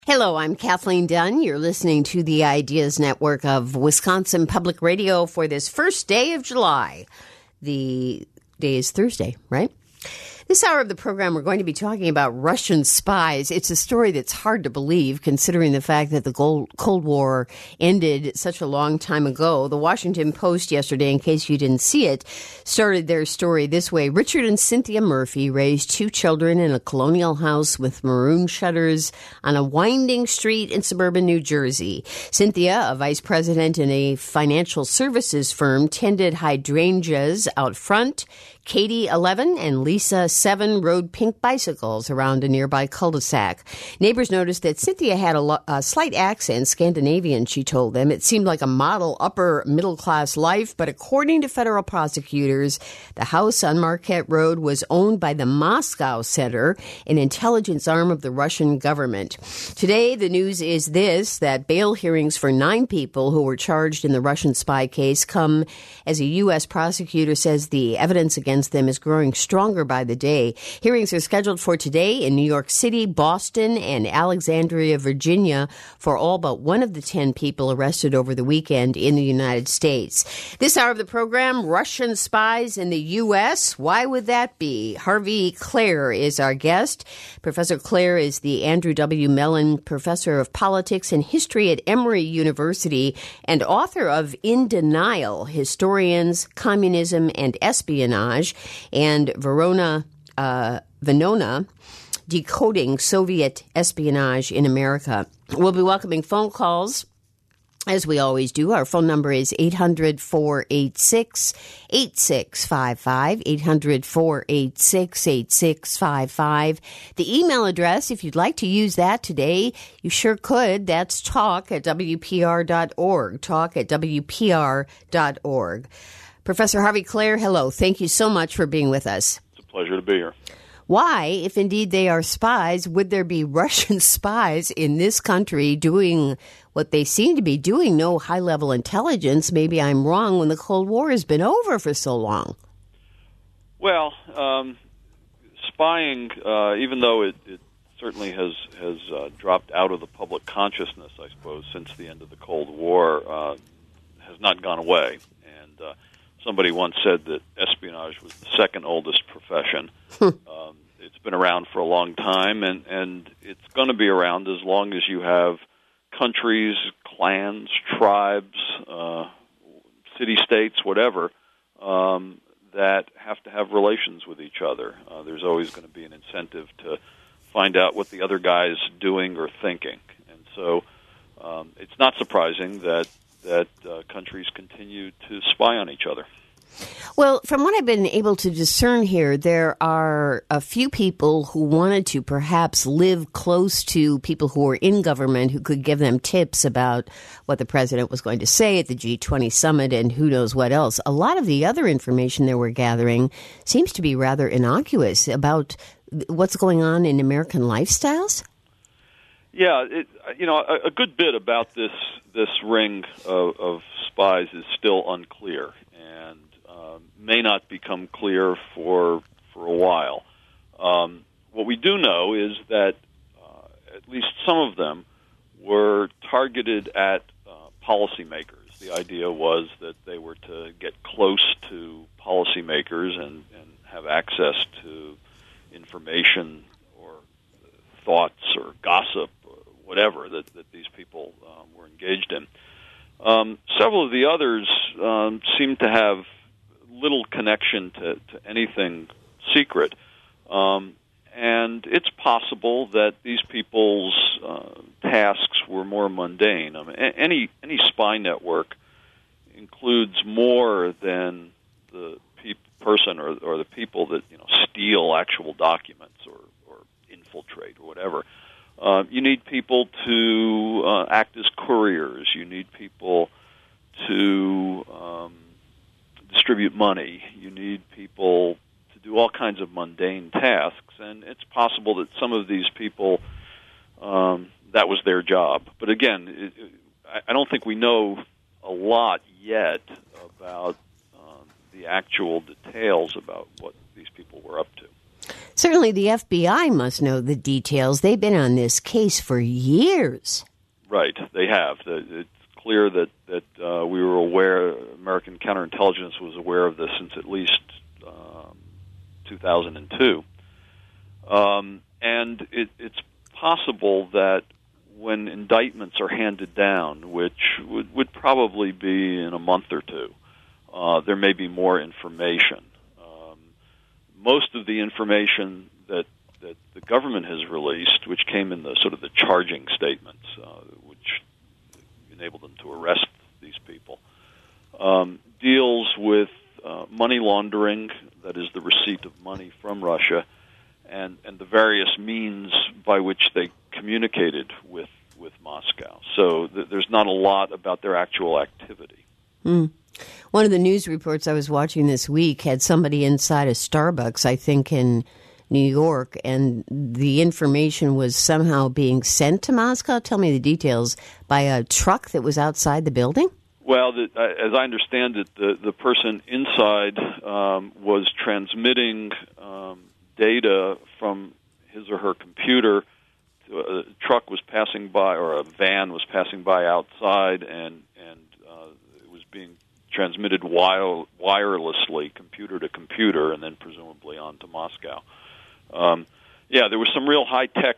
Hello, I'm Kathleen Dunn. You're listening to the Ideas Network of Wisconsin Public Radio for this first day of July. The day is Thursday, right? This hour of the program, we're going to be talking about Russian spies. It's a story that's hard to believe, considering the fact that the Cold War ended such a long time ago. The Washington Post yesterday, in case you didn't see it, started their story this way. Richard and Cynthia Murphy raised two children in a colonial house with maroon shutters on a winding street in suburban New Jersey. Cynthia, a vice president in a financial services firm, tended hydrangeas out front. Katie, 11, and Lisa, 7, rode pink bicycles around a nearby cul-de-sac. Neighbors noticed that Cynthia had a slight accent, Scandinavian, she told them. It seemed like a model upper-middle-class life, but according to federal prosecutors, the house on Marquette Road was owned by the Moscow Center, an intelligence arm of the Russian government. Today, the news is this, that bail hearings for 9 people who were charged in the Russian spy case come as a U.S. prosecutor says the evidence against them is growing stronger by the day. Hearings are scheduled for today in New York City, Boston, and Alexandria, Virginia, for all but one of the 10 people arrested over the weekend in the United States. This hour of the program, Russian spies in the U.S. Why would that be? Harvey Clare is our guest. Professor Clare is the Andrew W. Mellon Professor of Politics and History at Emory University and author of In Denial, Historians, Communism, and Espionage, and Venona, Decoding Soviet Espionage in America. We'll be welcoming phone calls, as we always do. Our phone number is 800-486-8655, 800-486-8655. The email address, if you'd like to use that today, you sure could. That's talk@wpr.org, talk@wpr.org. Professor Harvey Clare, hello. Thank you so much for being with us. It's a pleasure to be here. Why, if indeed they are spies, would there be Russian spies in this country doing what they seem to be doing? No high-level intelligence. Maybe I'm wrong when the Cold War has been over for so long. Well, spying, even though it certainly has dropped out of the public consciousness, I suppose, since the end of the Cold War, has not gone away. And somebody once said that espionage was the second oldest profession. It's been around for a long time, and it's going to be around as long as you have countries, clans, tribes, city-states, whatever, that have to have relations with each other. There's always going to be an incentive to find out what the other guy's doing or thinking. And so it's not surprising that countries continue to spy on each other. Well, from what I've been able to discern here, there are a few people who wanted to perhaps live close to people who were in government who could give them tips about what the president was going to say at the G20 summit and who knows what else. A lot of the other information they were gathering seems to be rather innocuous about what's going on in American lifestyles. Yeah, a good bit about this ring of spies is still unclear and may not become clear for a while. What we do know is that at least some of them were targeted at policymakers. The idea was that they were to get close to policymakers and have access to information or thoughts or gossip or whatever that these people were engaged in. Several of the others seem to have little connection to anything secret. And it's possible that these people's tasks were more mundane. I mean, any spy network includes more than the person or the people that steal actual documents or infiltrate or whatever. You need people to act as couriers. You need people to distribute money. You need people to do all kinds of mundane tasks, and it's possible that some of these people, that was their job. But again, I don't think we know a lot yet about the actual details about what these people were up to. Certainly the FBI must know the details. They've been on this case for years. Right, they have. It's clear that we were aware, American counterintelligence was aware of this since at least 2002. And it's possible that when indictments are handed down, which would probably be in a month or two, there may be more information. Most of the information that the government has released, which came in the sort of the charging statements, which enabled them to arrest these people, deals with money laundering, that is the receipt of money from Russia, and the various means by which they communicated with Moscow. So there's not a lot about their actual activity. One of the news reports I was watching this week had somebody inside a Starbucks, I think in New York, and the information was somehow being sent to Moscow. Tell me the details. By a truck that was outside the building? Well, as I understand it, the person inside was transmitting data from his or her computer. A truck was passing by, or a van was passing by outside, and it was being transmitted wirelessly, computer to computer, and then presumably on to Moscow. There was some real high tech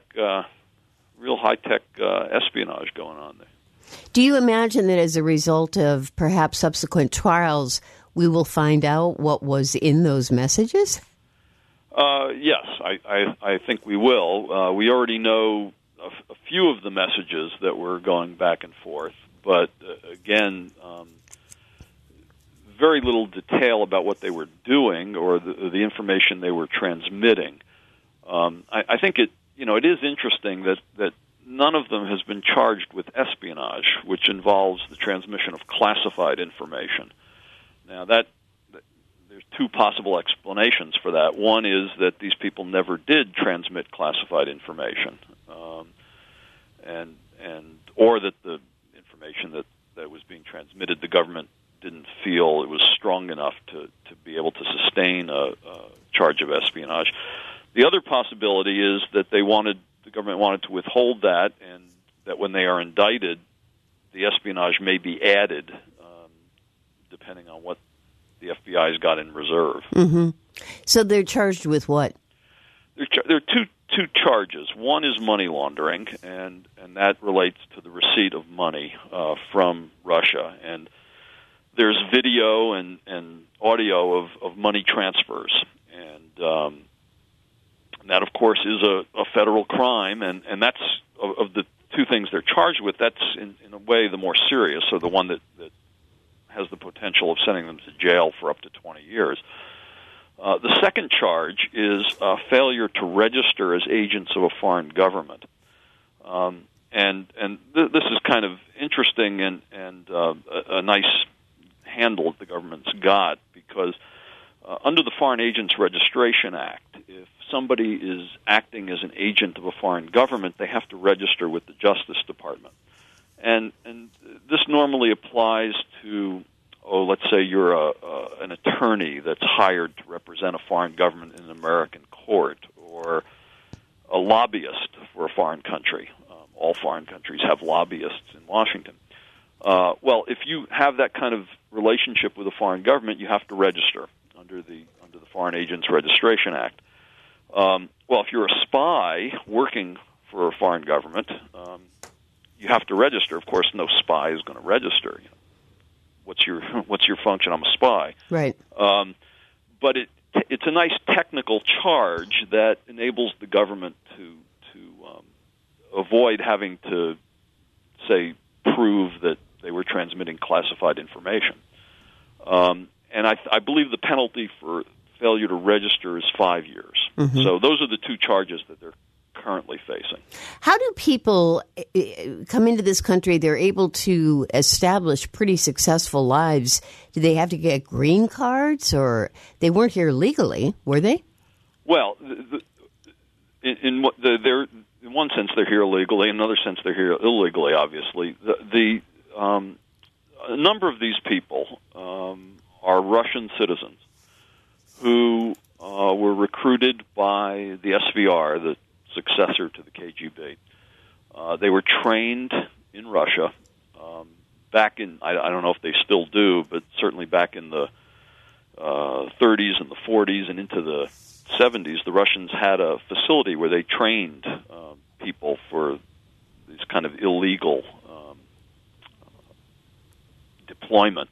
espionage going on there. Do you imagine that as a result of perhaps subsequent trials, we will find out what was in those messages? Yes, I think we will. We already know a few of the messages that were going back and forth, but again, very little detail about what they were doing or the information they were transmitting. I think it is interesting that none of them has been charged with espionage, which involves the transmission of classified information. Now, there's two possible explanations for that. One is that these people never did transmit classified information, or that the information that was being transmitted, the government didn't feel it was strong enough to be able to sustain a charge of espionage. The other possibility is that the government wanted to withhold that, and that when they are indicted, the espionage may be added, depending on what the FBI's got in reserve. Mm-hmm. So they're charged with what? There are two charges. One is money laundering, and that relates to the receipt of money from Russia. And there's video and audio of money transfers, and that, of course, is a federal crime, and that's, of the two things they're charged with, that's in a way the more serious, or the one that has the potential of sending them to jail for up to 20 years. The second charge is failure to register as agents of a foreign government. This is kind of interesting and a nice handle the government's got, because under the Foreign Agents Registration Act, if somebody is acting as an agent of a foreign government, they have to register with the Justice Department. And this normally applies to, let's say you're an attorney that's hired to represent a foreign government in an American court, or a lobbyist for a foreign country. All foreign countries have lobbyists in Washington. Well, if you have that kind of relationship with a foreign government, you have to register under the Foreign Agents Registration Act. Well, if you're a spy working for a foreign government, you have to register. Of course, no spy is going to register. What's your function? I'm a spy. Right. But it's a nice technical charge that enables the government to avoid having to, say, prove that they were transmitting classified information. And I believe the penalty for failure to register is 5 years. Mm-hmm. So those are the two charges that they're currently facing. How do people come into this country? They're able to establish pretty successful lives. Do they have to get green cards, or they weren't here legally, were they? Well, in one sense they're here illegally. In another sense they're here illegally. Obviously, a number of these people are Russian citizens who were recruited by the SVR, the successor to the KGB. They were trained in Russia back in, I don't know if they still do, but certainly back in the 30s and the 40s and into the 70s, the Russians had a facility where they trained people for these kind of illegal deployment.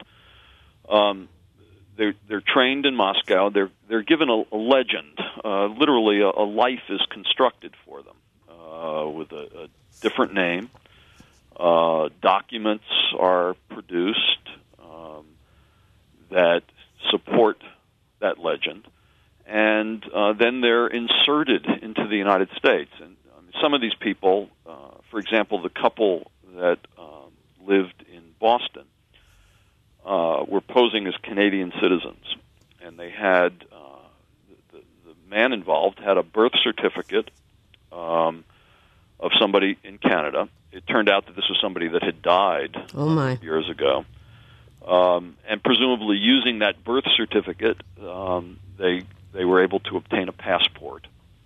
They're trained in Moscow. They're given a legend. Literally, a life is constructed for them with a different name. Documents are produced that support that legend, and then they're inserted into the United States. And some of these people, for example, the couple that lived in Boston, were posing as Canadian citizens, and they had the man involved had a birth certificate of somebody in Canada. It turned out that this was somebody that had died years ago, and presumably using that birth certificate, they were able to obtain a passport.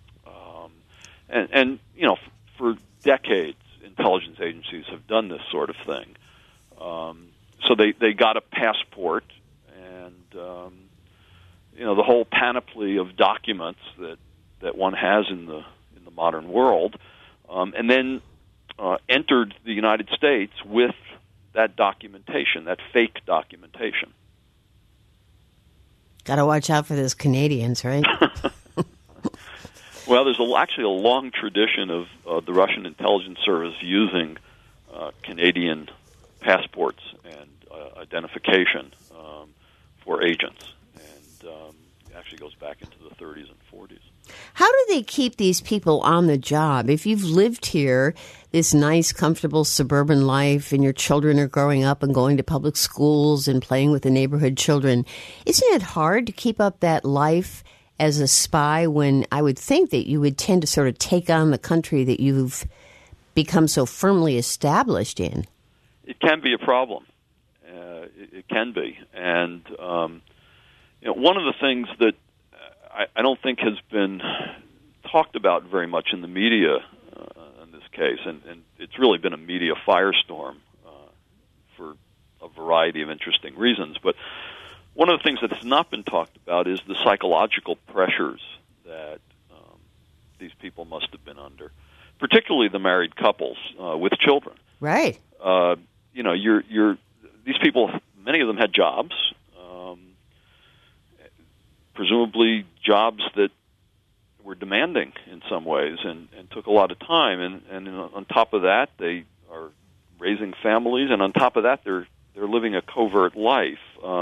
And you know, for decades, intelligence agencies have done this sort of thing. So they got a passport, and you know, the whole panoply of documents that one has in the modern world, and then entered the United States with that documentation, that fake documentation. Got to watch out for those Canadians, right? Well, there's actually a long tradition of the Russian intelligence service using Canadian passports and identification for agents, and it actually goes back into the 30s and 40s. How do they keep these people on the job? If you've lived here, this nice, comfortable suburban life, and your children are growing up and going to public schools and playing with the neighborhood children, isn't it hard to keep up that life as a spy when I would think that you would tend to sort of take on the country that you've become so firmly established in? It can be a problem. It can be. And you know, one of the things that I don't think has been talked about very much in the media in this case, and it's really been a media firestorm for a variety of interesting reasons, but one of the things that has not been talked about is the psychological pressures that these people must have been under, particularly the married couples with children. Right. You know, these people, many of them had jobs, presumably jobs that were demanding in some ways and took a lot of time. And on top of that, they are raising families, and on top of that, they're living a covert life.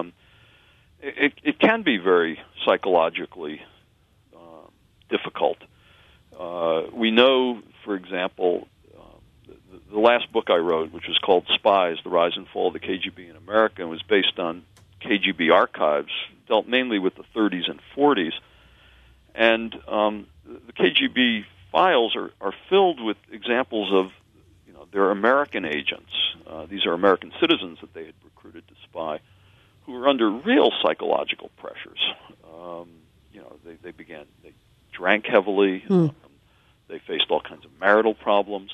It can be very psychologically difficult. We know, for example, the last book I wrote, which was called Spies, The Rise and Fall of the KGB in America, and was based on KGB archives, dealt mainly with the 30s and 40s. And the KGB files are filled with examples of, you know, their American agents. These are American citizens that they had recruited to spy, who were under real psychological pressures. You know, they drank heavily. They faced all kinds of marital problems.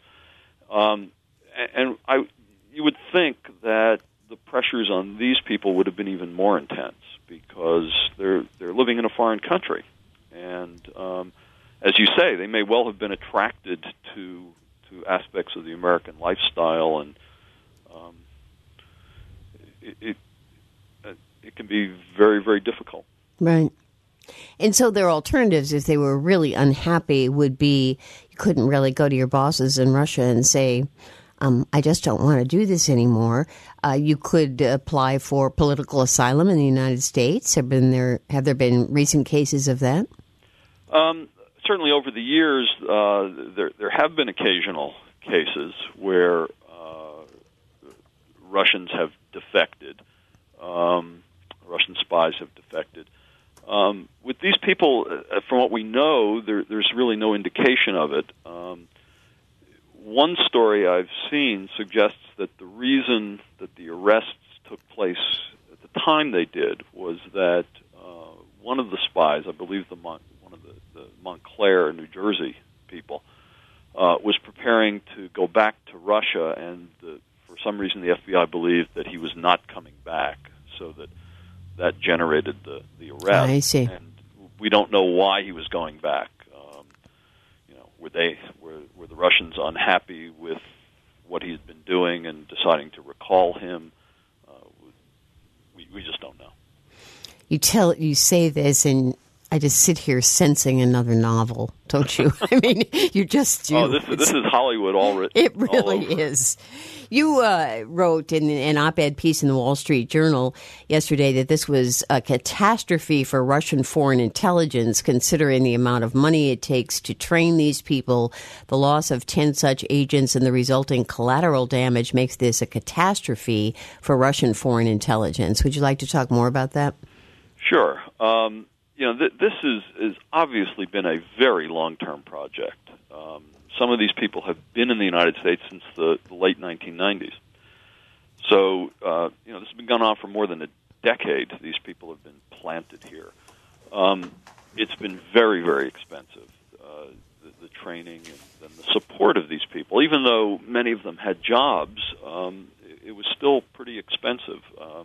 You would think that the pressures on these people would have been even more intense because they're living in a foreign country, and as you say, they may well have been attracted to aspects of the American lifestyle, and it can be very, very difficult. Right. And so their alternatives, if they were really unhappy, would be you couldn't really go to your bosses in Russia and say, I just don't want to do this anymore. You could apply for political asylum in the United States. Have there been recent cases of that? Certainly over the years, there have been occasional cases where Russians have defected. Russian spies have defected. With these people, from what we know, there's really no indication of it. One story I've seen suggests that the reason that the arrests took place at the time they did was that one of the spies spies, I believe one of the Montclair, New Jersey people, was preparing to go back to Russia, and for some reason the FBI believed that he was not coming back, so that generated the arrest. I see. And we don't know why he was going back. Were the Russians unhappy with what he had been doing and deciding to recall him? We just don't know. You say this, and I just sit here sensing another novel, don't you? I mean, you just do. Oh, this is Hollywood all written. It really is. You wrote in an op-ed piece in the Wall Street Journal yesterday that this was a catastrophe for Russian foreign intelligence, considering the amount of money it takes to train these people. The loss of 10 such agents and the resulting collateral damage makes this a catastrophe for Russian foreign intelligence. Would you like to talk more about that? Sure. This has obviously been a very long-term project. Some of these people have been in the United States since the late 1990s. So, this has been going on for more than a decade. These people have been planted here. It's been very, very expensive, the training and the support of these people. Even though many of them had jobs, it was still pretty expensive.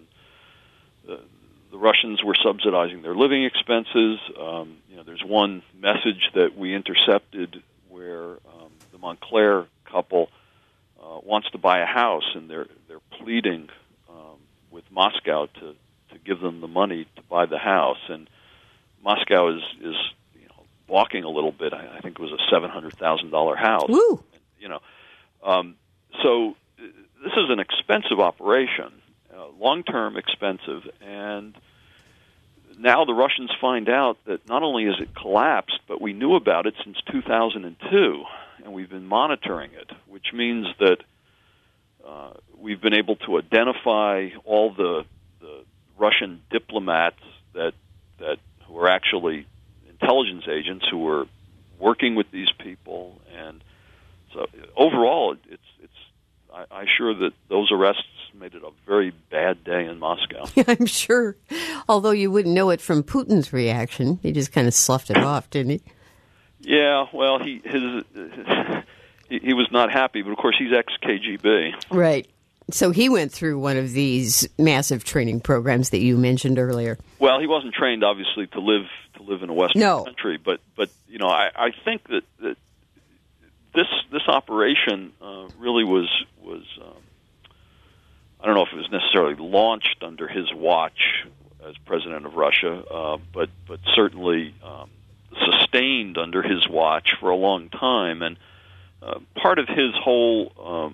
The Russians were subsidizing their living expenses. There's one message that we intercepted where the Montclair couple wants to buy a house, and they're pleading with Moscow to give them the money to buy the house. And Moscow is balking a little bit. I think it was a $700,000 house. Woo! So this is an expensive operation, long-term expensive, and now the Russians find out that not only has it collapsed, but we knew about it since 2002, and we've been monitoring it, which means that we've been able to identify all the Russian diplomats that who are actually intelligence agents who were working with these people, and so overall, I assure that those arrests made it a very bad day in Moscow. Yeah, I'm sure. Although you wouldn't know it from Putin's reaction. He just kind of sloughed it off, didn't he? Yeah, well, he was not happy, but of course he's ex-KGB. Right. So he went through one of these massive training programs that you mentioned earlier. Well, he wasn't trained, obviously, to live in a Western country, but I think that this operation really was I don't know if it was necessarily launched under his watch as president of Russia, but certainly sustained under his watch for a long time. And part of his whole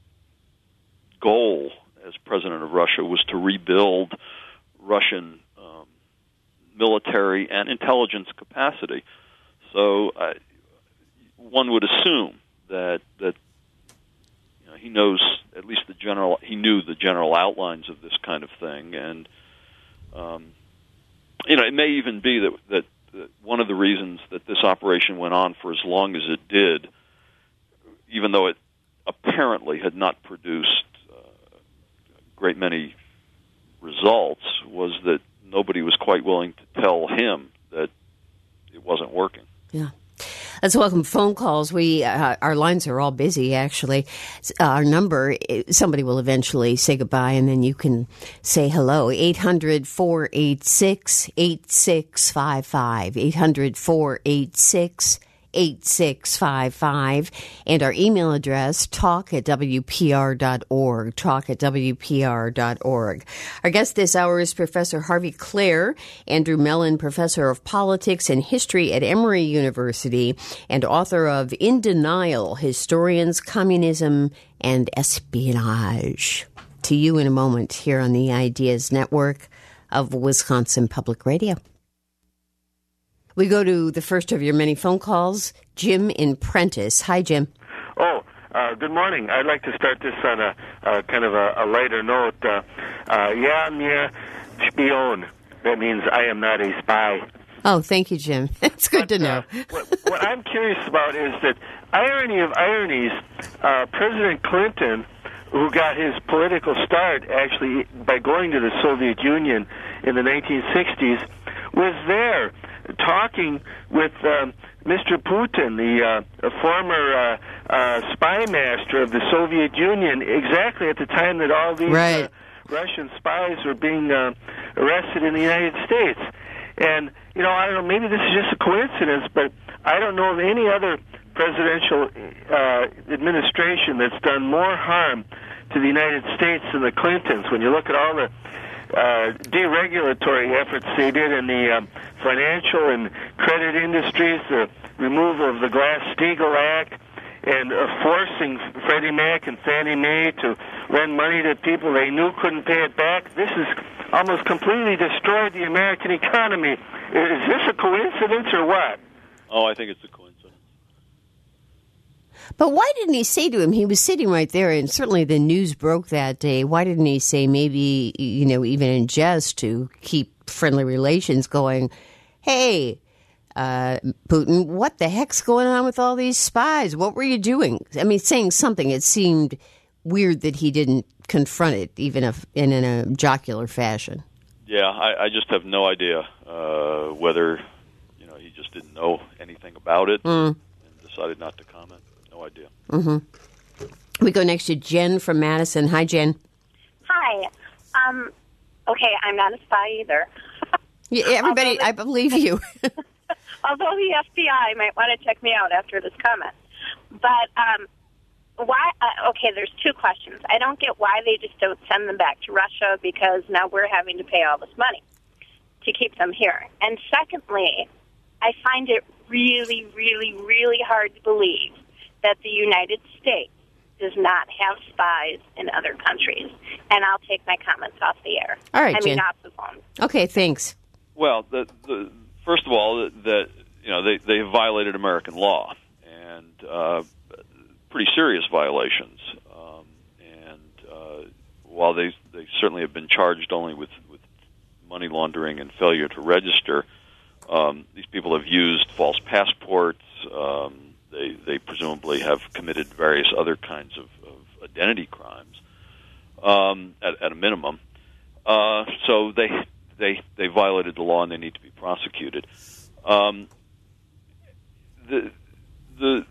goal as president of Russia was to rebuild Russian military and intelligence capacity. So one would assume that he knows at least he knew the general outlines of this kind of thing, and it may even be that one of the reasons that this operation went on for as long as it did, even though it apparently had not produced a great many results, was that nobody was quite willing to tell him that it wasn't working. Yeah. Let's welcome phone calls. Our lines are all busy, actually. Our number, somebody will eventually say goodbye, and then you can say hello. 800-486-8655. 800-486-8655. And our email address, talk@wpr.org. Talk@wpr.org. Our guest this hour is Professor Harvey Clare, Andrew Mellon Professor of Politics and History at Emory University, and author of In Denial, Historians, Communism, and Espionage. To you in a moment here on the Ideas Network of Wisconsin Public Radio. We go to the first of your many phone calls, Jim in Prentice. Hi, Jim. Good morning. I'd like to start this on a kind of a lighter note. Ja nie Spion. That means I am not a spy. Oh, thank you, Jim. It's good to know. What I'm curious about is that irony of ironies, President Clinton, who got his political start actually by going to the Soviet Union in the 1960s, was there talking with Mr. Putin, the former spy master of the Soviet Union, exactly at the time that all these Russian spies were being arrested in the United States. And, I don't know, maybe this is just a coincidence, but I don't know of any other presidential administration that's done more harm to the United States than the Clintons. When you look at all the deregulatory efforts they did in the financial and credit industries, the removal of the Glass-Steagall Act, and forcing Freddie Mac and Fannie Mae to lend money to people they knew couldn't pay it back, this has almost completely destroyed the American economy. Is this a coincidence or what? Oh, I think it's a coincidence. But why didn't he say to him, he was sitting right there, and certainly the news broke that day, why didn't he say maybe, even in jest to keep friendly relations going, hey, Putin, what the heck's going on with all these spies? What were you doing? I mean, saying something, it seemed weird that he didn't confront it, even if in a jocular fashion. Yeah, I just have no idea whether, he just didn't know anything about it and decided not to comment. No idea. Mm-hmm. We go next to Jen from Madison. Hi, Jen. Hi. Okay, I'm not a spy either. Yeah, everybody, I believe you. Although the FBI might want to check me out after this comment. But why? Okay, there's two questions. I don't get why they just don't send them back to Russia, because now we're having to pay all this money to keep them here. And secondly, I find it really, really, really hard to believe that the United States does not have spies in other countries. And I'll take my comments off the air. All right, Jen. off the phone. Okay, thanks. Well, first of all, they have violated American law, and pretty serious violations. While they certainly have been charged only with money laundering and failure to register, these people have used false passports. They presumably have committed various other kinds of identity crimes at a minimum. So they violated the law and they need to be prosecuted. The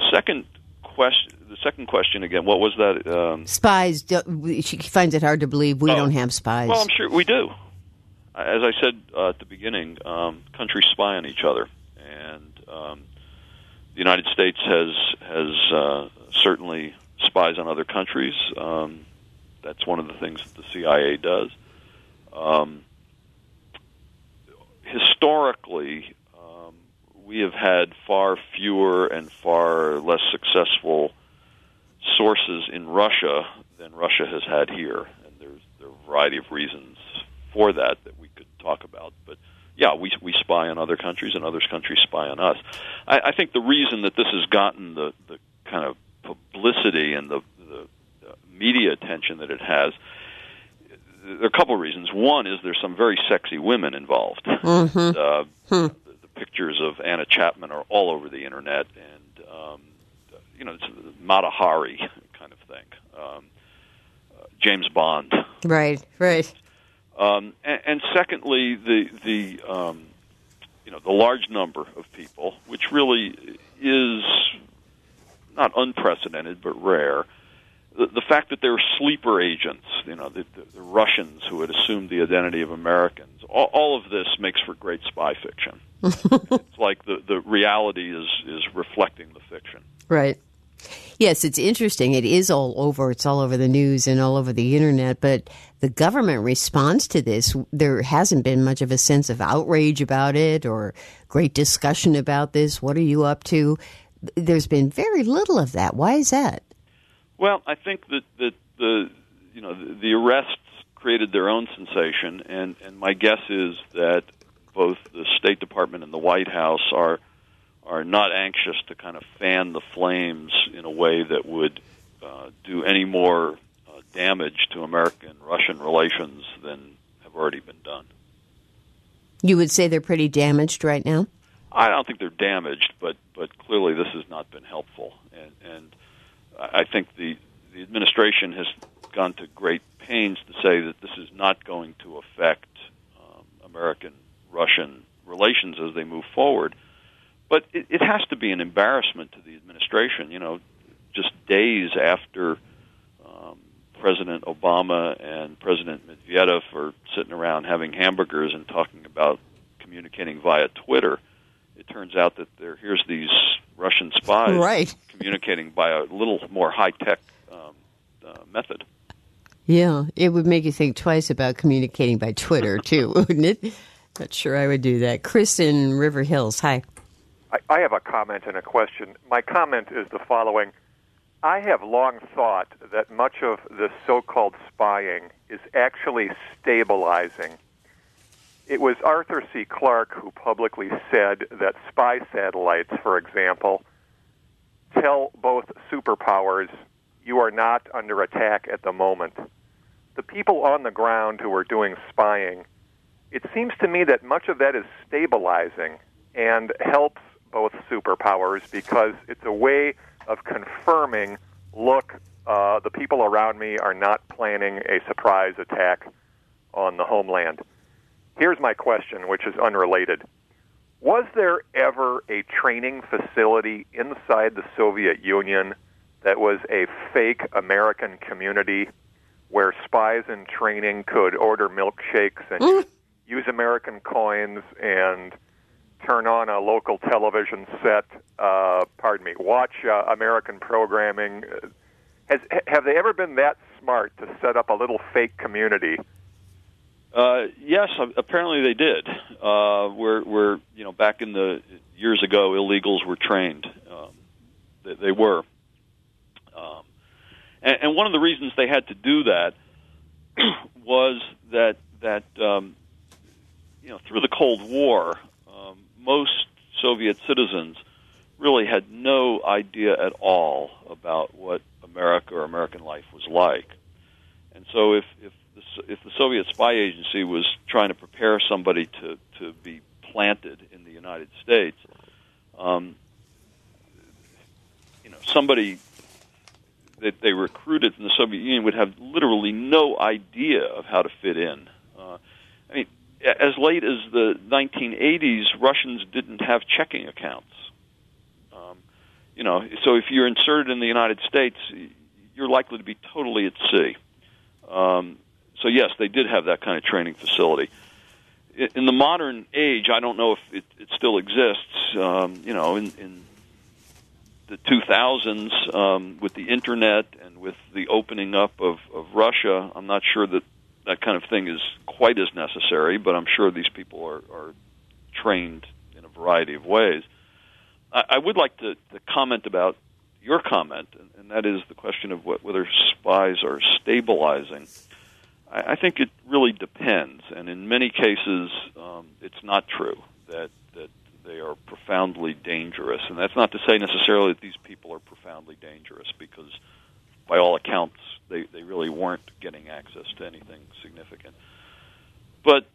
second question again, what was that? Spies. She finds it hard to believe we don't have spies. Well, I'm sure we do. As I said at the beginning, countries spy on each other, and the United States has certainly spies on other countries. That's one of the things that the CIA does. Historically, we have had far fewer and far less successful sources in Russia than Russia has had here, and there are a variety of reasons for that we could talk about. But yeah, we spy on other countries, and other countries spy on us. I think the reason that this has gotten the kind of publicity and the media attention that it has, there are a couple of reasons. One is there's some very sexy women involved. Mm-hmm. The pictures of Anna Chapman are all over the internet, and it's a Mata Hari kind of thing. James Bond. Right. And secondly, the large number of people, which really is not unprecedented but rare. The fact that there are sleeper agents, the Russians who had assumed the identity of Americans, all of this makes for great spy fiction. It's like the reality is reflecting the fiction. Right. Yes, it's interesting. It is all over. It's all over the news and all over the internet. But the government response to this, there hasn't been much of a sense of outrage about it or great discussion about this. What are you up to? There's been very little of that. Why is that? Well, I think that the arrests created their own sensation, and my guess is that both the State Department and the White House are not anxious to kind of fan the flames in a way that would do any more damage to American-Russian relations than have already been done. You would say they're pretty damaged right now? I don't think they're damaged, but clearly this has not been helpful. And I think the administration has gone to great pains to say that this is not going to affect American-Russian relations as they move forward. But it has to be an embarrassment to the administration. Just days after President Obama and President Medvedev are sitting around having hamburgers and talking about communicating via Twitter, it turns out that here's these Russian spies communicating by a little more high-tech method. Yeah, it would make you think twice about communicating by Twitter, too, wouldn't it? Not sure I would do that. Chris in River Hills, hi. I have a comment and a question. My comment is the following. I have long thought that much of this so-called spying is actually stabilizing. It was Arthur C. Clarke who publicly said that spy satellites, for example, tell both superpowers you are not under attack at the moment. The people on the ground who are doing spying, it seems to me that much of that is stabilizing and helps both superpowers because it's a way of confirming, look, the people around me are not planning a surprise attack on the homeland. Here's my question, which is unrelated. Was there ever a training facility inside the Soviet Union that was a fake American community where spies in training could order milkshakes and use American coins and turn on a local television set, watch American programming? Have they ever been that smart to set up a little fake community? Yes, apparently they did. Where back in the years ago, illegals were trained. They were, and one of the reasons they had to do that was that through the Cold War, most Soviet citizens really had no idea at all about what America or American life was like, and so if the Soviet spy agency was trying to prepare somebody to be planted in the United States, somebody that they recruited from the Soviet Union would have literally no idea of how to fit in. As late as the 1980s, Russians didn't have checking accounts. So if you're inserted in the United States, you're likely to be totally at sea. So yes, they did have that kind of training facility. In the modern age, I don't know if it still exists. In the 2000s, with the internet and with the opening up of Russia, I'm not sure that kind of thing is quite as necessary, but I'm sure these people are trained in a variety of ways. I would like to comment about your comment, and that is the question of whether spies are stabilizing. I think it really depends, and in many cases, it's not true that they are profoundly dangerous. And that's not to say necessarily that these people are profoundly dangerous, because by all accounts, they really weren't getting access to anything significant. But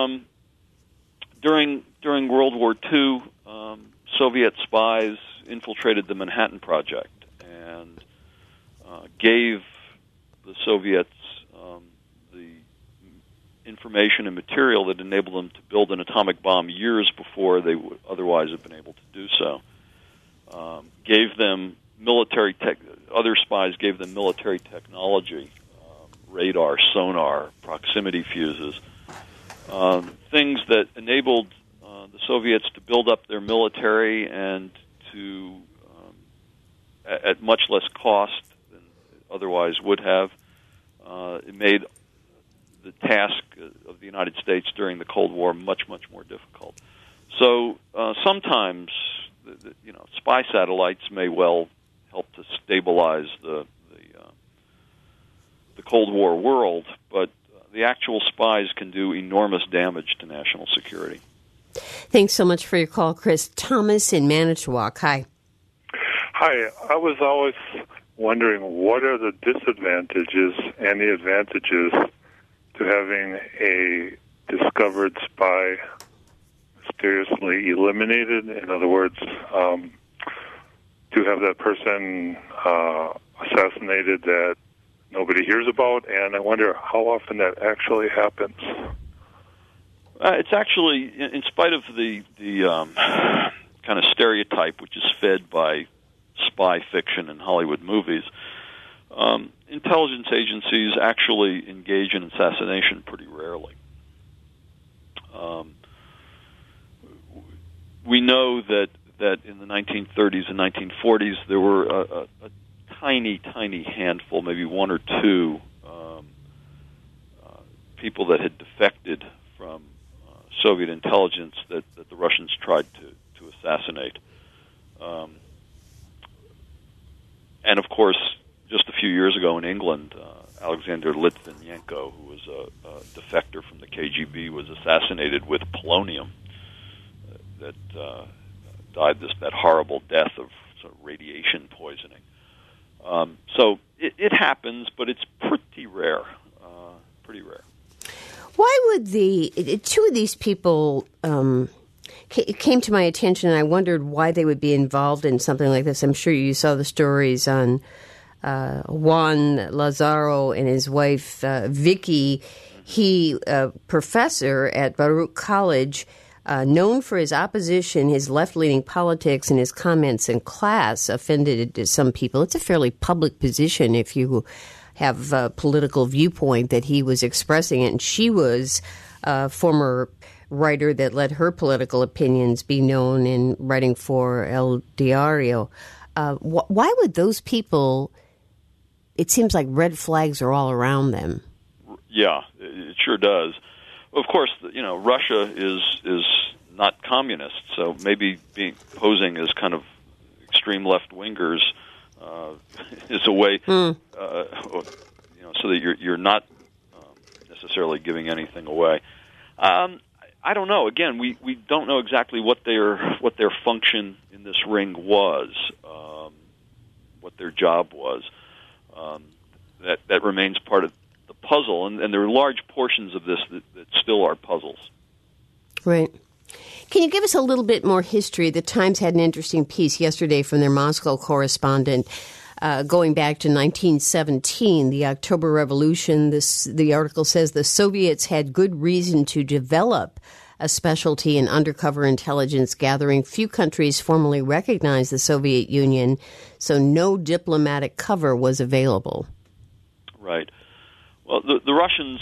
during World War II, Soviet spies infiltrated the Manhattan Project and gave the Soviets the information and material that enabled them to build an atomic bomb years before they would otherwise have been able to do so. Gave them military other spies gave them military technology, radar, sonar, proximity fuses, things that enabled the Soviets to build up their military and to, at much less cost than otherwise would have. It made the task of the United States during the Cold War much, much more difficult. So sometimes, spy satellites may well help to stabilize the Cold War world, but the actual spies can do enormous damage to national security. Thanks so much for your call, Chris. Thomas in Manitowoc. Hi. Hi. I was always wondering, what are the disadvantages and the advantages to having a discovered spy mysteriously eliminated? In other words, to have that person assassinated that nobody hears about, and I wonder how often that actually happens. It's actually, in spite of the kind of stereotype which is fed by spy fiction and Hollywood movies, intelligence agencies actually engage in assassination pretty rarely. We know that in the 1930s and 1940s there were a tiny handful, maybe one or two people that had defected from Soviet intelligence that the Russians tried to assassinate. And of course, just a few years ago in England, Alexander Litvinenko, who was a defector from the KGB, was assassinated with polonium that died that horrible death of sort of radiation poisoning. So it happens, but it's pretty rare. Pretty rare. Why would two of these people came to my attention, and I wondered why they would be involved in something like this. I'm sure you saw the stories on Juan Lazaro and his wife Vicky. He, professor at Baruch College, known for his opposition, his left-leaning politics, and his comments in class offended some people. It's a fairly public position if you have a political viewpoint that he was expressing it. And she was a former writer that let her political opinions be known in writing for El Diario. Why would those people, it seems like red flags are all around them. Yeah, it sure does. Of course, Russia is not communist, so maybe posing as kind of extreme left-wingers is a way, so that you're not necessarily giving anything away. I don't know. Again, we don't know exactly what their function in this ring was, what their job was. That remains part of the puzzle, and there are large portions of this that still are puzzles. Right. Can you give us a little bit more history? The Times had an interesting piece yesterday from their Moscow correspondent going back to 1917, the October Revolution. The article says the Soviets had good reason to develop a specialty in undercover intelligence gathering. Few countries formally recognized the Soviet Union, so no diplomatic cover was available. Right. Well, the Russians,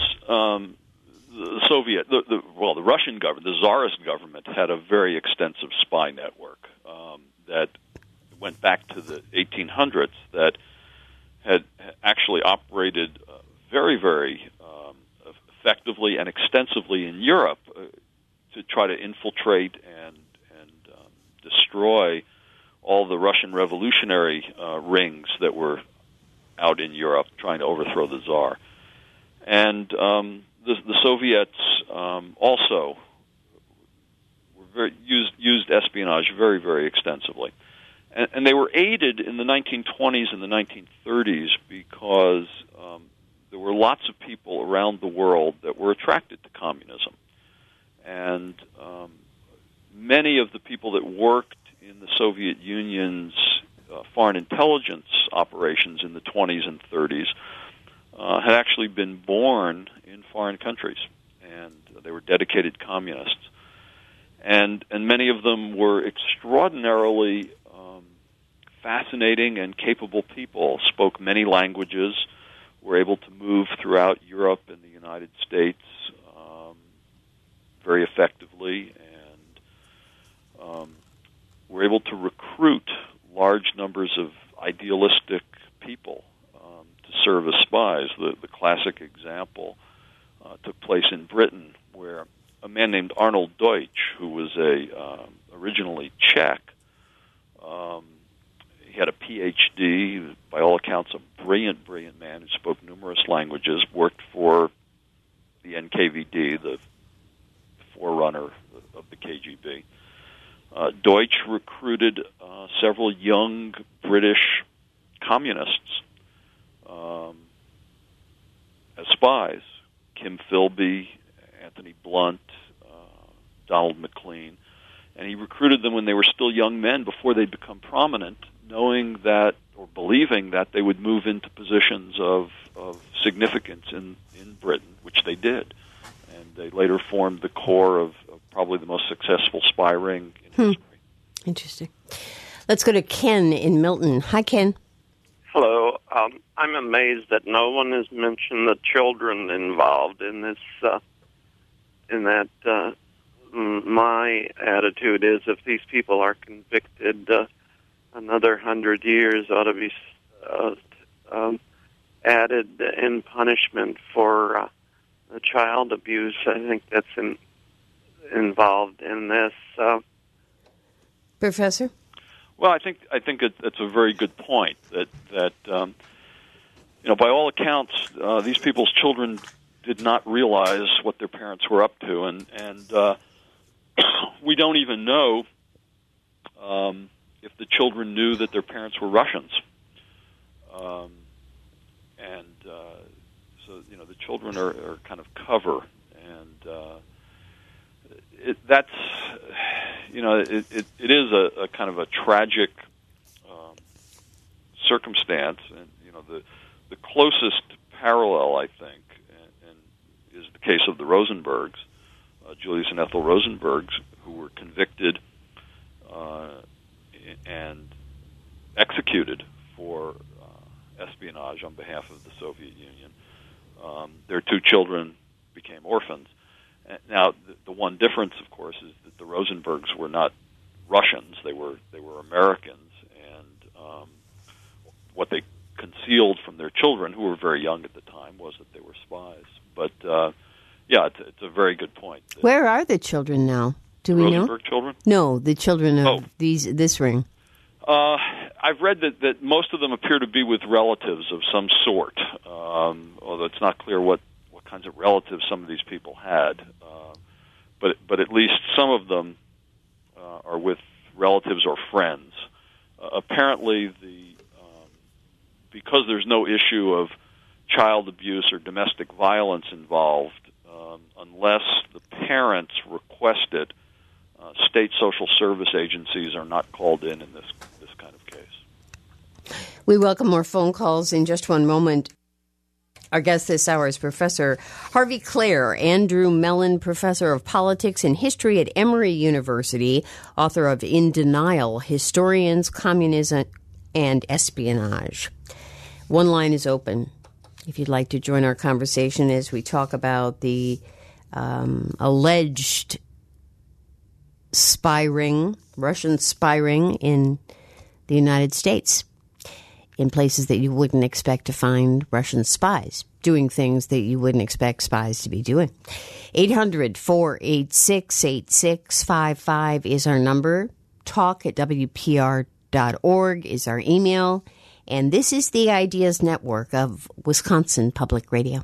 the Russian government, the Tsarist government, had a very extensive spy network that went back to the 1800s that had actually operated very, very effectively and extensively in Europe to try to infiltrate and destroy all the Russian revolutionary rings that were out in Europe trying to overthrow the Tsar. And the Soviets also were used espionage very, very extensively. And they were aided in the 1920s and the 1930s because there were lots of people around the world that were attracted to communism. And many of the people that worked in the Soviet Union's foreign intelligence operations in the 20s and 30s had actually been born in foreign countries, and they were dedicated communists. And many of them were extraordinarily fascinating and capable people, spoke many languages, were able to move throughout Europe and the United States very effectively, and were able to recruit large numbers of idealistic people to serve as spies. The classic example took place in Britain, where a man named Arnold Deutsch, who was originally Czech, he had a Ph.D., by all accounts a brilliant man who spoke numerous languages, worked for the NKVD, the forerunner of the KGB. Deutsch recruited several young British communists as spies, Kim Philby, Anthony Blunt, Donald McLean, and he recruited them when they were still young men before they'd become prominent, knowing that or believing that they would move into positions of significance in Britain, which they did, and they later formed the core of probably the most successful spy ring in history. Interesting. Let's go to Ken in Milton. Hi, Ken. Hello. I'm amazed that no one has mentioned the children involved in this. My attitude is, if these people are convicted, another 100 years ought to be added in punishment for child abuse. I think that's involved in this. Professor? Well, I think it's a very good point that by all accounts, these people's children did not realize what their parents were up to, and we don't even know if the children knew that their parents were Russians. So the children are kind of cover, and that's it is a kind of a tragic circumstance, and the closest parallel, I think, and is the case of the Rosenbergs, Julius and Ethel Rosenbergs, who were convicted and executed for espionage on behalf of the Soviet Union. Their two children became orphans. Now, the one difference, of course, is that the Rosenbergs were not Russians; they were Americans, and what they concealed from their children, who were very young at the time, was that they were spies. But it's a very good point. Where are the children now? Do we know? Rosenberg children? No, the children of this ring. I've read that most of them appear to be with relatives of some sort, although it's not clear what kinds of relatives some of these people had. But at least some of them are with relatives or friends. Apparently, because there's no issue of child abuse or domestic violence involved, unless the parents request it, state social service agencies are not called in this kind of case. We welcome more phone calls in just one moment. Our guest this hour is Professor Harvey Clare, Andrew Mellon Professor of Politics and History at Emory University, author of In Denial, Historians, Communism, and Espionage. One line is open if you'd like to join our conversation as we talk about the alleged spy ring, Russian spy ring in the United States, in places that you wouldn't expect to find Russian spies, doing things that you wouldn't expect spies to be doing. 800-486-8655 is our number. Talk at WPR.org is our email. And this is the Ideas Network of Wisconsin Public Radio.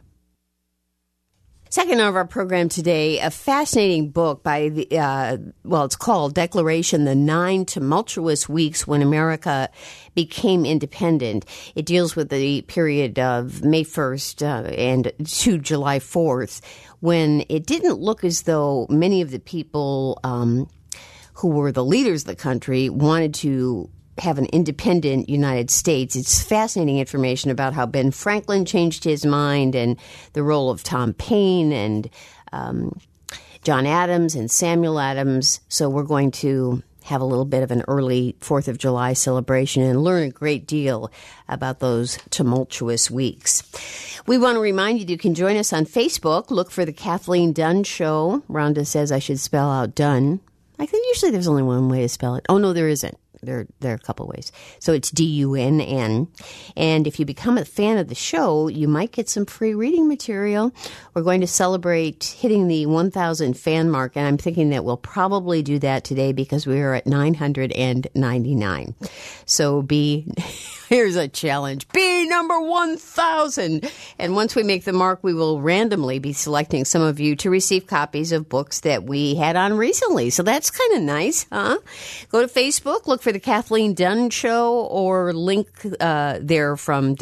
Second of our program today, a fascinating book by it's called Declaration, The 9 Tumultuous Weeks When America Became Independent. It deals with the period of May 1st and to July 4th, when it didn't look as though many of the people who were the leaders of the country wanted to have an independent United States. It's fascinating information about how Ben Franklin changed his mind and the role of Tom Paine and John Adams and Samuel Adams. So we're going to have a little bit of an early 4th of July celebration and learn a great deal about those tumultuous weeks. We want to remind you that you can join us on Facebook. Look for The Kathleen Dunn Show. Rhonda says I should spell out Dunn. I think usually there's only one way to spell it. Oh, no, there isn't. There are a couple ways. So it's DUNN. And if you become a fan of the show, you might get some free reading material. We're going to celebrate hitting the 1,000 fan mark, and I'm thinking that we'll probably do that today because we are at 999. So here's a challenge. Be number 1,000. And once we make the mark, we will randomly be selecting some of you to receive copies of books that we had on recently. So that's kind of nice, huh? Go to Facebook, look for The Kathleen Dunn Show, or link there from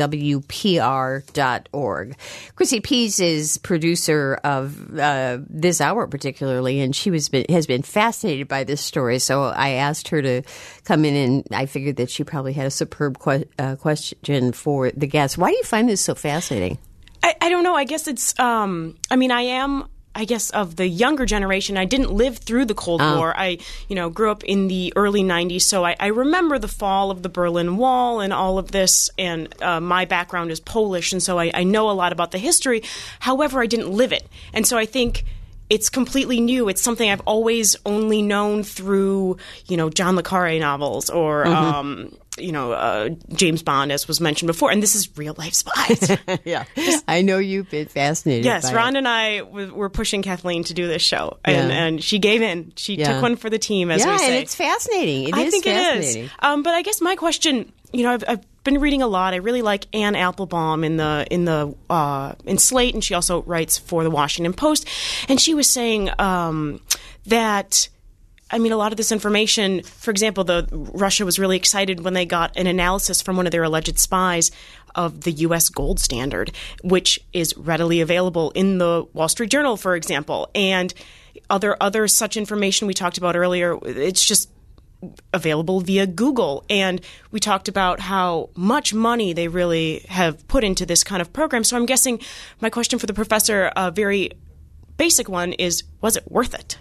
WPR.org. Chrissy Pease is producer of this hour particularly, and she has been fascinated by this story. So I asked her to come in, and I figured that she probably had a superb question for the guests. Why do you find this so fascinating? I don't know. I guess it's, I am I guess, of the younger generation. I didn't live through the Cold War. I, grew up in the early 90s, so I remember the fall of the Berlin Wall and all of this, and my background is Polish, and so I know a lot about the history. However, I didn't live it. And so I think it's completely new. It's something I've always only known through, John le Carré novels or, James Bond, as was mentioned before. And this is real-life spies. Yeah. I know you've been fascinated Yes, by Ron it. and I were pushing Kathleen to do this show. And she gave in. She took one for the team, as we say. Yeah, and it's fascinating. I think fascinating. it is. But I guess my question, I've been reading a lot. I really like Anne Applebaum in Slate, and she also writes for the Washington Post. And she was saying that, a lot of this information, for example, Russia was really excited when they got an analysis from one of their alleged spies of the U.S. gold standard, which is readily available in the Wall Street Journal, for example, and other such information we talked about earlier. It's just available via Google. And we talked about how much money they really have put into this kind of program. So I'm guessing my question for the professor, a very basic one, is, was it worth it?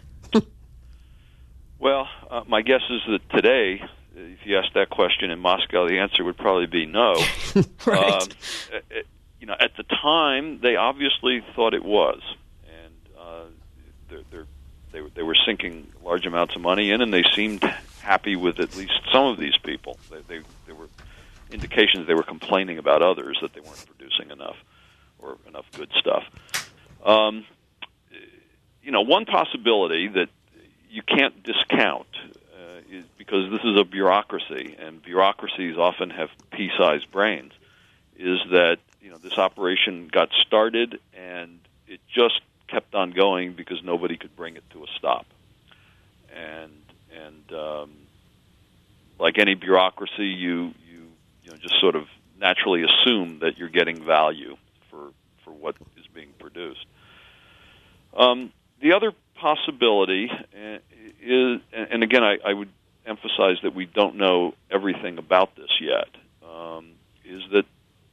Well, my guess is that today, if you asked that question in Moscow, the answer would probably be no. Right. At the time, they obviously thought it was, and they were sinking large amounts of money in, and they seemed happy with at least some of these people. There were indications they were complaining about others, that they weren't producing enough or enough good stuff. One possibility that you can't discount is because this is a bureaucracy, and bureaucracies often have pea-sized brains, is that this operation got started and it just kept on going because nobody could bring it to a stop. And like any bureaucracy, you just sort of naturally assume that you're getting value for what is being produced. The other possibility is, and again, I would emphasize that we don't know everything about this yet, is that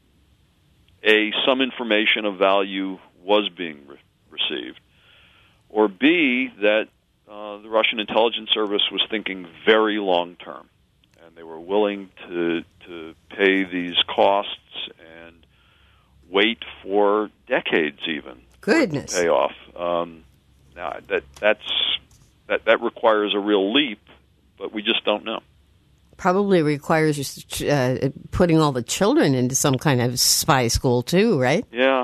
some information of value was being received, or B, that the Russian intelligence service was thinking very long term, and they were willing to pay these costs and wait for decades even. Goodness. To pay off. Now that requires a real leap, but we just don't know. Probably requires putting all the children into some kind of spy school too, right? Yeah,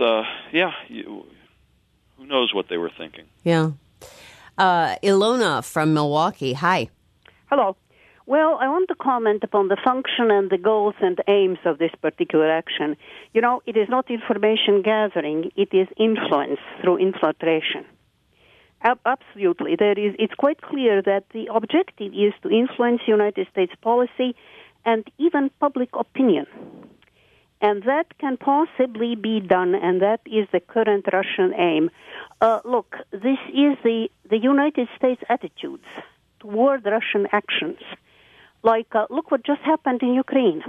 who knows what they were thinking? Yeah. Ilona from Milwaukee. Hi. Hello. Well, I want to comment upon the function and the goals and aims of this particular action. It is not information gathering; it is influence through infiltration. Absolutely. It's quite clear that the objective is to influence United States policy and even public opinion. And that can possibly be done, and that is the current Russian aim. Look, this is the United States attitudes toward Russian actions. Look what just happened in Ukraine.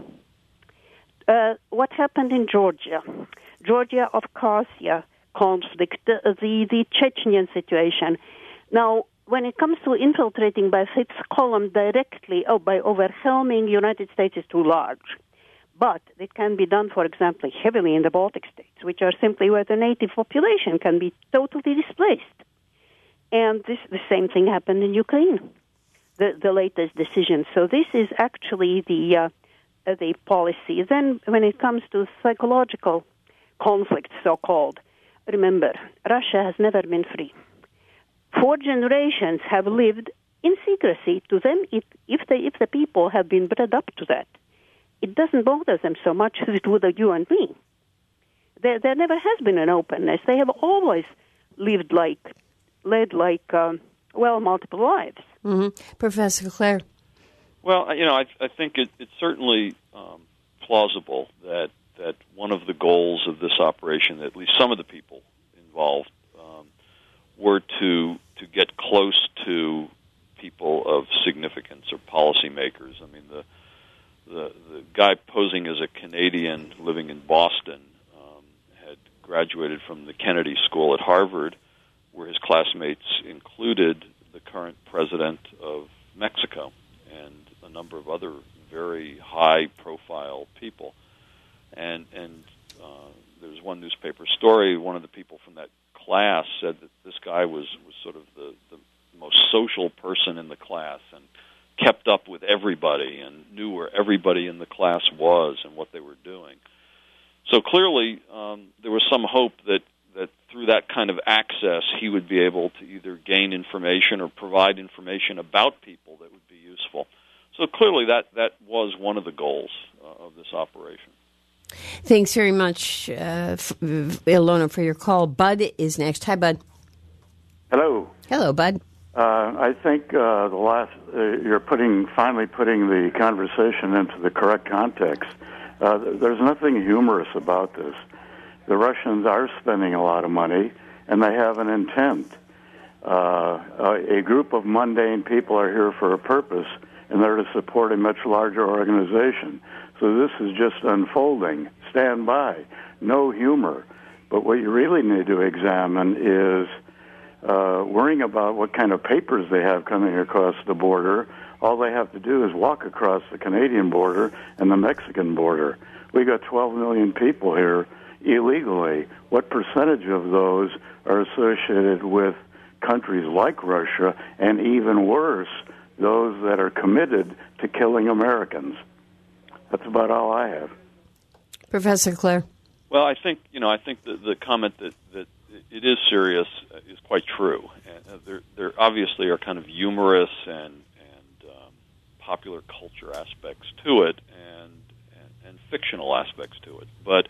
What happened in Georgia? Abkhazia conflict, the Chechenian situation. Now, when it comes to infiltrating by fifth column directly or by overwhelming United States is too large. But it can be done, for example, heavily in the Baltic states, which are simply where the native population can be totally displaced. And the same thing happened in Ukraine, the latest decision. So this is actually the policy. Then when it comes to psychological conflicts, so-called, remember, Russia has never been free. 4 generations have lived in secrecy. To them, if the people have been bred up to that, it doesn't bother them so much as it would you and me. There never has been an openness. They have always led multiple lives. Mm-hmm. Professor Clare. Well, I think it's certainly plausible that one of the goals of this operation, at least some of the people involved, were to get close to people of significance or policymakers. I mean, the guy posing as a Canadian living in Boston had graduated from the Kennedy School at Harvard, where his classmates included the current president of Mexico and a number of other very high-profile people. And there's one newspaper story. One of the people from that class said that this guy was sort of the most social person in the class and kept up with everybody and knew where everybody in the class was and what they were doing. So clearly, there was some hope that through that kind of access, he would be able to either gain information or provide information about people that would be useful. So clearly, that was one of the goals of this operation. Thanks very much, Ilona, for your call. Bud is next. Hi, Bud. Hello. Hello, Bud. I think you're finally putting the conversation into the correct context. There's nothing humorous about this. The Russians are spending a lot of money, and they have an intent. A group of mundane people are here for a purpose, and they're to support a much larger organization. So this is just unfolding. Stand by. No humor. But what you really need to examine is worrying about what kind of papers they have coming across the border. All they have to do is walk across the Canadian border and the Mexican border. We got 12 million people here illegally. What percentage of those are associated with countries like Russia, and even worse, those that are committed to killing Americans? That's about all I have. Professor Clare. Well, I think the comment that it is serious is quite true. And there obviously are kind of humorous and popular culture aspects to it, and fictional aspects to it. But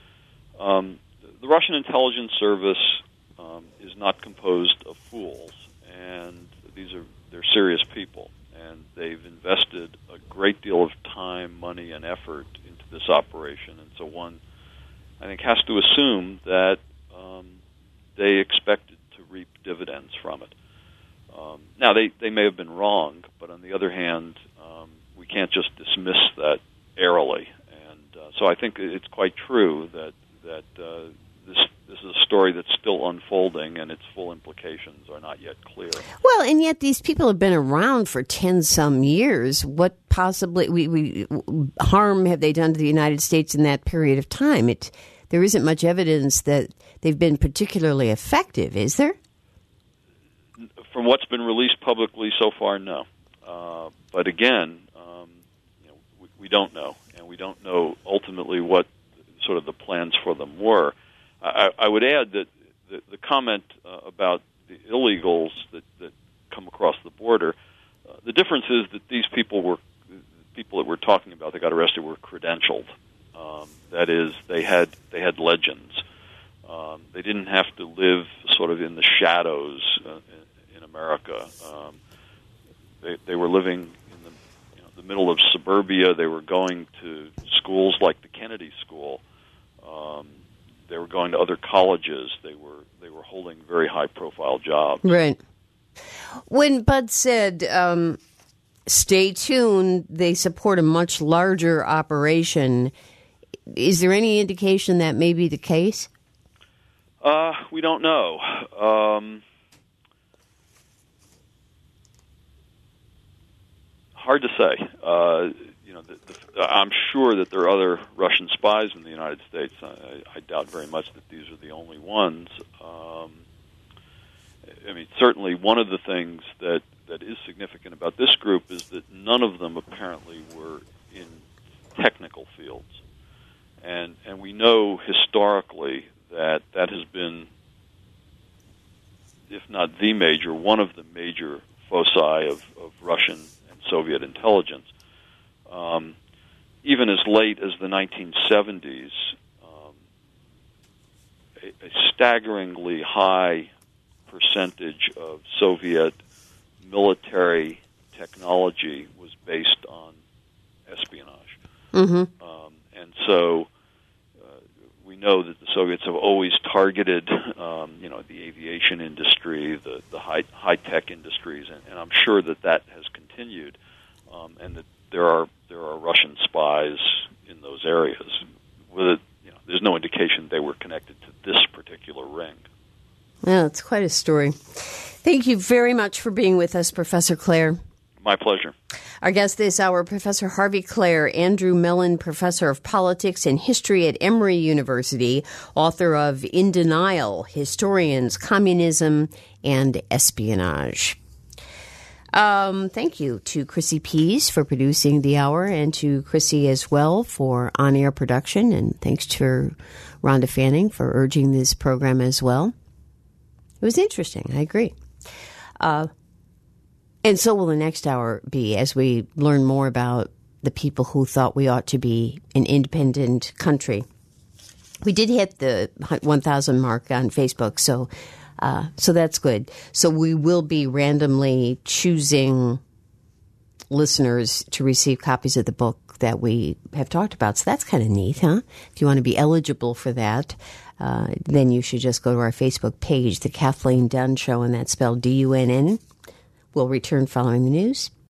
the Russian intelligence service is not composed of fools, and they're serious people, and they've invested a great deal of time, money, and effort into this operation. And so one, I think, has to assume that they expected to reap dividends from it. Now, they may have been wrong, but on the other hand, we can't just dismiss that airily. And so I think it's quite true that this is a story that's still unfolding, and its full implications are not yet clear. Well, and yet these people have been around for 10-some years. What possibly harm have they done to the United States in that period of time? There isn't much evidence that they've been particularly effective, is there? From what's been released publicly so far, no. But again, we don't know, and we don't know ultimately what sort of the plans for them were. I would add that the comment about the illegals that come across the border, the difference is that these people that we're talking about that got arrested were credentialed. That is, they had legends. They didn't have to live sort of in the shadows in America. They were living in the middle of suburbia. They were going to schools like the Kennedy School. They were going to other colleges. They were holding very high-profile jobs. Right. When Bud said, stay tuned, they support a much larger operation, is there any indication that may be the case? We don't know. Hard to say. I'm sure that there are other Russian spies in the United States. I doubt very much that these are the only ones. Certainly one of the things that is significant about this group is that none of them apparently were in technical fields. And we know historically that has been, if not the major, one of the major foci of Russian and Soviet intelligence. Even as late as the 1970s, a staggeringly high percentage of Soviet military technology was based on espionage. Mm-hmm. And so we know that the Soviets have always targeted, the aviation industry, the high-tech industries, and I'm sure that has continued, and that there are Russian spies in those areas. there's no indication they were connected to this particular ring. Well, it's quite a story. Thank you very much for being with us, Professor Clare. My pleasure. Our guest this hour, Professor Harvey Clare, Andrew Mellon Professor of Politics and History at Emory University, author of In Denial, Historians, Communism, and Espionage. Thank you to Chrissy Pease for producing the hour, and to Chrissy as well for on-air production, and thanks to Rhonda Fanning for urging this program as well. It was interesting, I agree. And so will the next hour be, as we learn more about the people who thought we ought to be an independent country. We did hit the 1,000 mark on Facebook, so that's good. So we will be randomly choosing listeners to receive copies of the book that we have talked about. So that's kind of neat, huh? If you want to be eligible for that, then you should just go to our Facebook page, The Kathleen Dunn Show, and that's spelled D-U-N-N. We'll return following the news.